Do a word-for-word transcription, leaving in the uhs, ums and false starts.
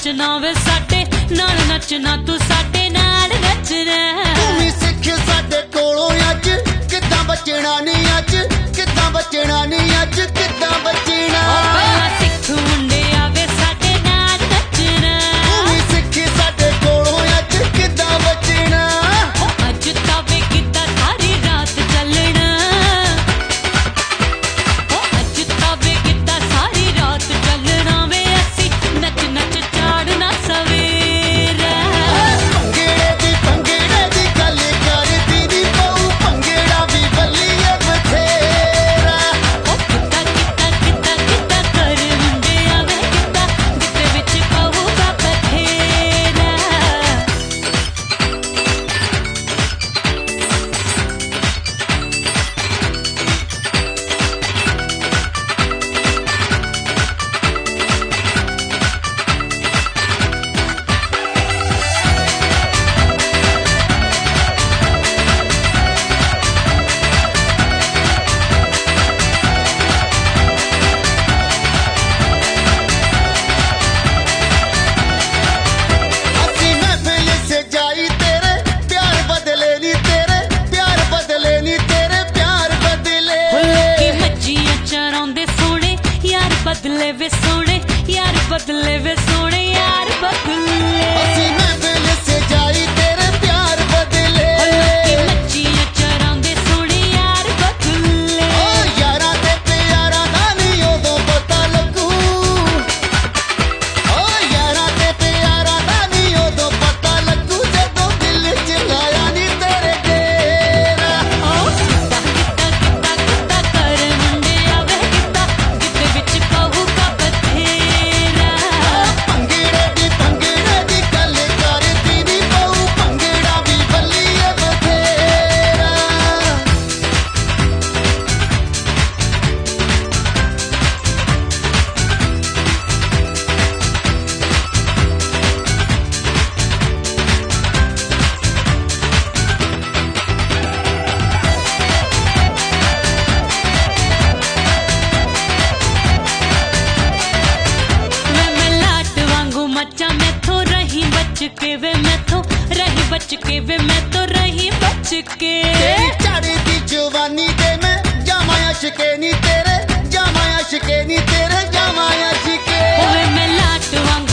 नचना वे साडे नाल नचना तू साडे नाल नचना तू भी सिख साडे कोलों अज किदां बचना नहीं अज किदां बचना नहीं अज किदां बचना सिख मुंडे आवे साडे नाल नचना तू भी सिख साडे कोलों अज किदां बचना अज तावे किदां सारी रात चलना अज तावे किदां सारी रात चलना वे असी नच नच चाड़ना सवेरा पंगेड़े दी पंगेड़े दी गल करदी दी बहु पंगेड़ा भी बल्लीए बथेरा किदां किदां किदां किदां कर मुंडे आवे किदां जिते विच कहूगा बथेरा असी महफिल से जाई तेरे प्यार बदले नी तेरे प्यार बदले नी तेरे प्यार बदले लोकी मच्छियां चरांदे सोने यार बदले वे सोने यार बदले वे सोने यार बदले असी महफिल से जाई तेरे प्यार बदले लोकी मच्छियां चरांदे सोने यार बदले ओ यारा ते प्यारा दा नहीं उदों पता लगू ओ यारा ते प्यारा दा नहीं उदों पता लगू जदों दिल च लाया नी तेरे डेरा किदां किदां किदां किदां कर मुंडे आवे किदां जिते विच कहूगा बथेरा पंगेड़े दी पंगेड़े दी गल करदी नी बहु पंगेड़ा भी बल्लीए बथेरा मैं मैं लाट वांगू मचा मैथों रही बच के वे मैथों रही बच के वे मैथों रही बच के तेरी चढ़दी जवानी दे मैं जावां अशके नी तेरे जावां अशके नी तेरे जावां अशके ओए मैं लाट वांगू